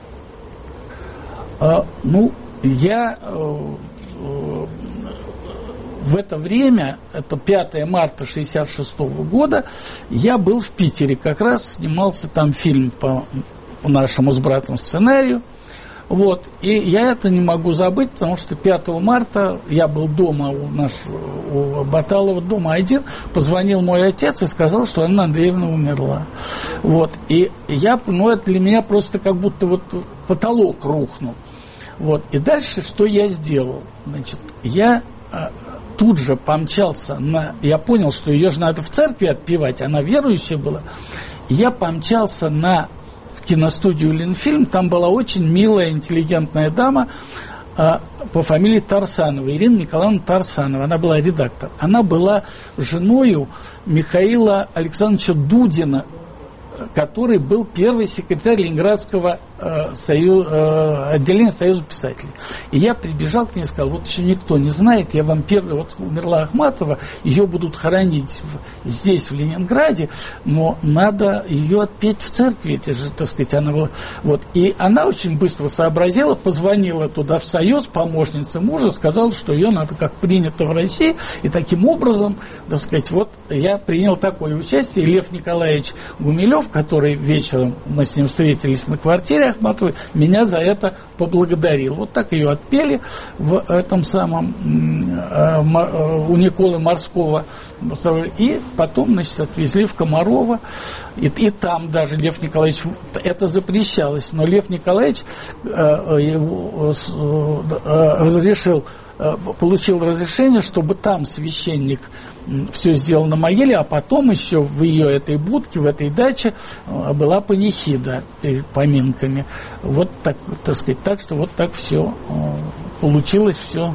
А, ну, я э, э, в это время, это пятое марта шестьдесят шестого года, я был в Питере. Как раз снимался там фильм по нашему с братом сценарию. Вот. И я это не могу забыть, потому что пятого марта я был дома у нашего у Баталова, дома один, позвонил мой отец и сказал, что Анна Андреевна умерла. Вот. И я, ну, это для меня просто как будто вот потолок рухнул. Вот. И дальше что я сделал? Значит, я а, тут же помчался на... Я понял, что ее же надо в церкви отпевать, она верующая была. И я помчался на киностудию «Ленфильм», там была очень милая, интеллигентная дама а, по фамилии Тарсанова, Ирина Николаевна Тарсанова, она была редактор. Она была женою Михаила Александровича Дудина, который был первый секретарь Ленинградского э, союз, э, отделения Союза писателей. И я прибежал к ней и сказал, вот еще никто не знает, я вам первый, вот умерла Ахматова, ее будут хоронить в, здесь, в Ленинграде, но надо ее отпеть в церкви, это же, так сказать, она была... Вот. И она очень быстро сообразила, позвонила туда в Союз, помощница мужа, сказала, что ее надо, как принято в России, и таким образом, так сказать, вот я принял такое участие, и Лев Николаевич Гумилев, который вечером, мы с ним встретились на квартире Ахматовой, меня за это поблагодарил. Вот так ее отпели в этом самом э, у Николы Морского. И потом, значит, отвезли в Комарово. И, и там даже Лев Николаевич, это запрещалось, но Лев Николаевич э, его, э, разрешил, получил разрешение, чтобы там священник все сделал на могиле, а потом еще в ее этой будке, в этой даче была панихида перед поминками. Вот так, так сказать, так что вот так все получилось, все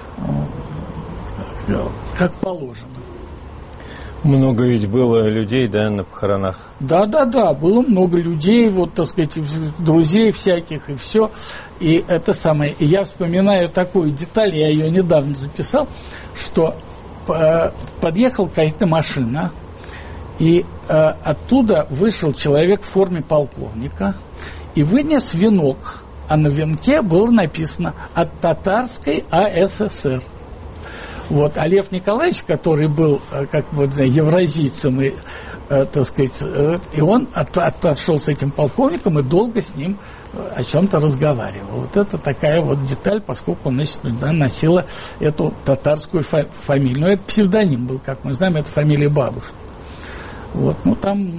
как положено. Много ведь было людей, да, на похоронах? Да, да, да, было много людей, вот, так сказать, друзей всяких и все. И это самое. И я вспоминаю такую деталь, я ее недавно записал, что подъехала какая-то машина, и э, оттуда вышел человек в форме полковника и вынес венок, а на венке было написано «От татарской АССР». Вот. А Лев Николаевич, который был, как бы, евразийцем, и, э, так сказать, э, и он от, отошел с этим полковником и долго с ним о чем-то разговаривал. Вот это такая вот деталь, поскольку он, значит, да, носила эту татарскую фа- фамилию. Но это псевдоним был, как мы знаем, это фамилия бабушки. Вот, ну там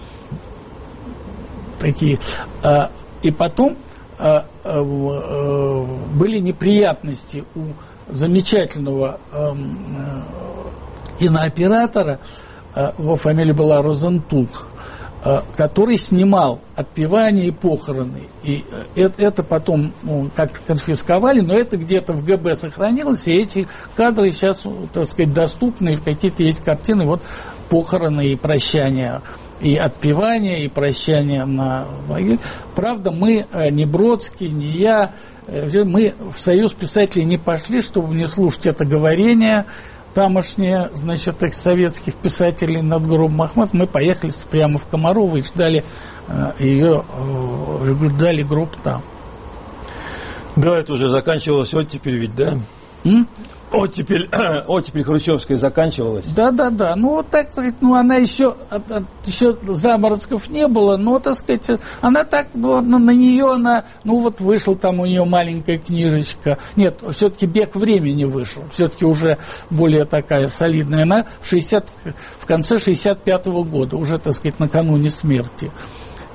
такие. А, и потом а, а, а, были неприятности у замечательного э, кинооператора, э, его фамилия была Розентук, э, который снимал отпевания и похороны. И это, это потом ну, как-то конфисковали, но это где-то в ГБ сохранилось, и эти кадры сейчас, так сказать, доступны, и какие-то есть картины, вот похороны и прощания, и отпевания, и прощания на могиле. Правда, мы, ни Бродский, ни я, мы в Союз писателей не пошли, чтобы не слушать это говорение тамошнее, значит, советских писателей над гробом Ахматовой. Мы поехали прямо в Комарово и ждали ее, ждали гроб там. Да, это уже заканчивалось оттепель ведь, да? М? Оттепель, оттепель Хрущевская заканчивалась. Да, да, да. Ну, вот так сказать, ну, она еще, еще заморозков не было, но, так сказать, она так, ну, на, на нее она, ну, вот вышла там у нее маленькая книжечка. Нет, все-таки «Бег времени» вышел, все-таки уже более такая солидная. Она в, шестьдесят, в конце шестьдесят пятого года, уже, так сказать, накануне смерти.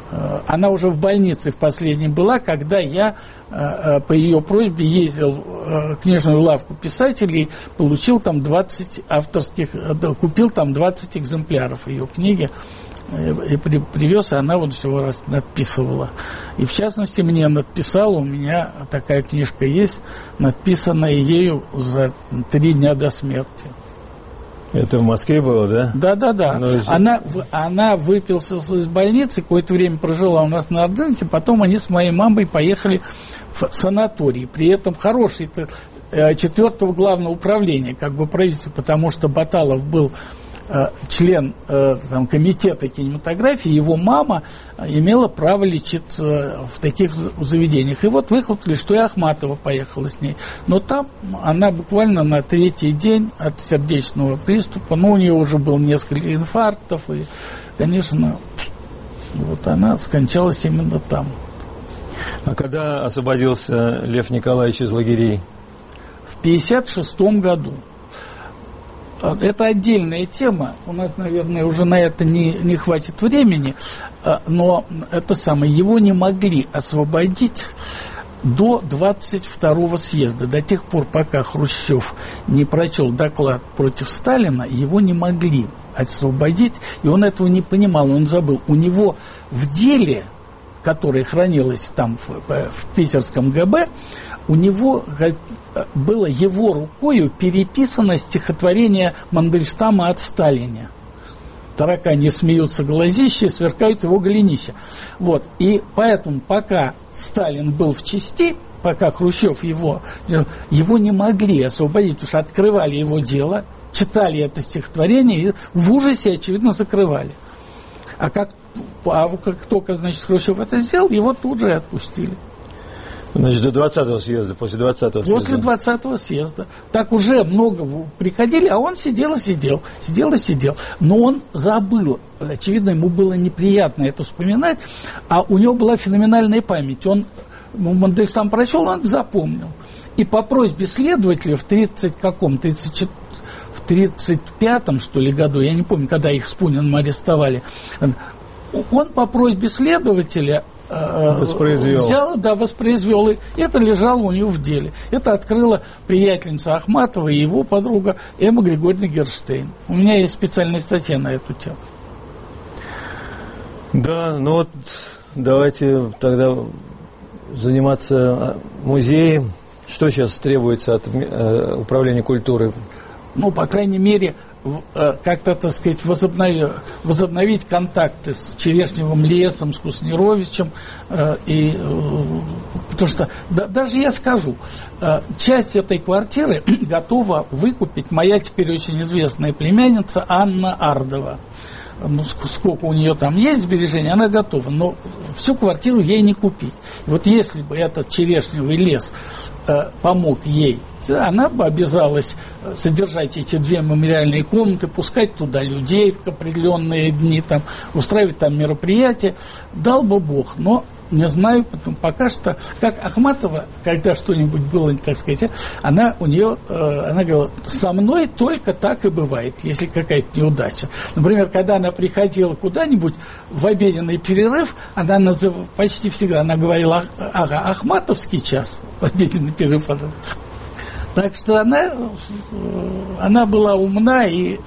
она уже в больнице в последнем была, когда я по ее просьбе ездил в книжную лавку писателей, получил там двадцать авторских, купил там двадцать экземпляров ее книги. И при, привез, и она вот всего раз надписывала. И в частности мне надписала, у меня такая книжка есть, написанная ею за три дня до смерти. Это в Москве было, да? Да, да, да. Но... Она, она выписалась из больницы, какое-то время прожила у нас на Ордынке, потом они с моей мамой поехали в санаторий. При этом хороший четвертого главного управления, как бы правительства, потому что Баталов был член там, комитета кинематографии, его мама имела право лечиться в таких заведениях. И вот выхлопнули, что и Ахматова поехала с ней. Но там она буквально на третий день от сердечного приступа, ну, у нее уже было несколько инфарктов, и, конечно, вот она скончалась именно там. А когда освободился Лев Николаевич из лагерей? В пятьдесят шестом году. Это отдельная тема, у нас, наверное, уже на это не, не хватит времени, но это самое, его не могли освободить до двадцать второго съезда. До тех пор, пока Хрущев не прочел доклад против Сталина, его не могли освободить, и он этого не понимал, он забыл. У него в деле, которое хранилось там в, в питерском ГБ, у него было его рукою переписано стихотворение Мандельштама от Сталина. Таракани смеются глазища, сверкают его голенища. Вот. И поэтому, пока Сталин был в части, пока Хрущев его, его не могли освободить, потому что открывали его дело, читали это стихотворение и в ужасе, очевидно, закрывали. А как, а как только, значит, Хрущев это сделал, его тут же отпустили. Значит, до двадцатого съезда, после двадцатого съезда. После двадцатого съезда. Так уже много приходили, а он сидел и сидел, сидел и сидел. Но он забыл. Очевидно, ему было неприятно это вспоминать, а у него была феноменальная память. Он Мандельштам прочел, он запомнил. И по просьбе следователя в тридцать каком, тридцать, в тридцать пятом, что ли, году, я не помню, когда их с Пуниным арестовали, он по просьбе следователя воспроизвел. Взял, да, воспроизвел. И это лежало у него в деле. Это открыла приятельница Ахматова и его подруга Эмма Григорьевна Герштейн. У меня есть специальная статья на эту тему. Да, ну вот давайте тогда заниматься музеем. Что сейчас требуется от э, управления культурой? Ну, по крайней мере, как-то, так сказать, возобновить, возобновить контакты с Черешневым лесом, с Куснировичем. И, потому что, да, даже я скажу, часть этой квартиры готова выкупить моя теперь очень известная племянница Анна Ардова. Ну, сколько у нее там есть сбережений, она готова, но всю квартиру ей не купить. И вот если бы этот Черешневый лес э, помог ей, она бы обязалась содержать эти две мемориальные комнаты, пускать туда людей в определенные дни, там, устраивать там мероприятия, дал бы Бог, но не знаю, потом, пока что, как Ахматова, когда что-нибудь было, так сказать, она у нее, э, она говорила, со мной только так и бывает, если какая-то неудача. Например, когда она приходила куда-нибудь в обеденный перерыв, она назыв... почти всегда она говорила, ага, Ахматовский час, обеденный перерыв. Так что она, она была умна и,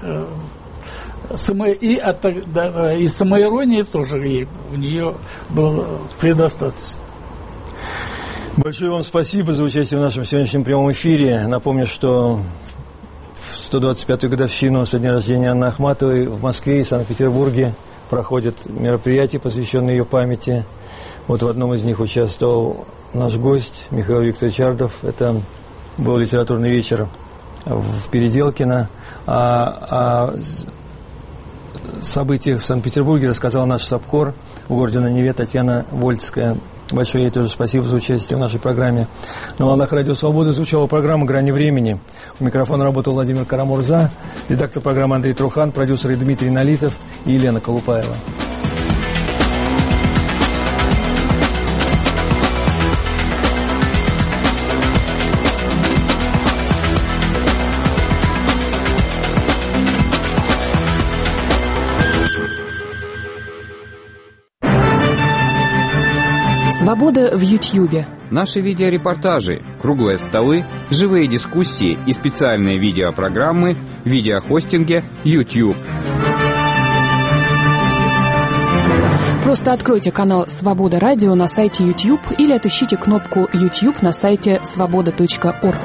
и, от, да, и самоиронии тоже ей, у нее было предостаточно. Большое вам спасибо за участие в нашем сегодняшнем прямом эфире. Напомню, что в сто двадцать пятую годовщину со дня рождения Анны Ахматовой в Москве и Санкт-Петербурге проходят мероприятия, посвященные ее памяти. Вот в одном из них участвовал наш гость Михаил Викторович Ардов. Это был литературный вечер в Переделкино. О, о событиях в Санкт-Петербурге рассказал наш САПКОР в городе на Неве Татьяна Вольцкая. Большое ей тоже спасибо за участие в нашей программе. На волнах Радио Свобода звучала программа «Грани времени». У микрофона работал Владимир Карамурза, редактор программы Андрей Трухан, продюсеры Дмитрий Налитов и Елена Колупаева. Свобода в Ютьюбе. Наши видеорепортажи, круглые столы, живые дискуссии и специальные видеопрограммы в видеохостинге YouTube. Просто откройте канал «Свобода Радио» на сайте YouTube или отыщите кнопку YouTube на сайте свобода точка орг.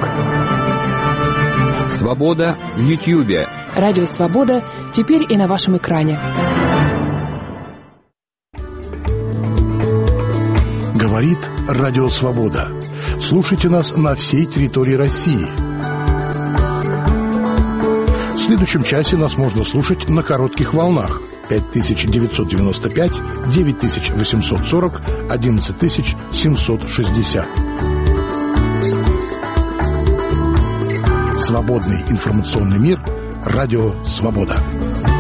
Свобода в Ютьюбе. Радио «Свобода» теперь и на вашем экране. Говорит Радио Свобода. Слушайте нас на всей территории России. В следующем часе нас можно слушать на коротких волнах. пять тысяч девятьсот девяносто пять, девять тысяч восемьсот сорок, одиннадцать тысяч семьсот шестьдесят. Свободный информационный мир. Радио Свобода.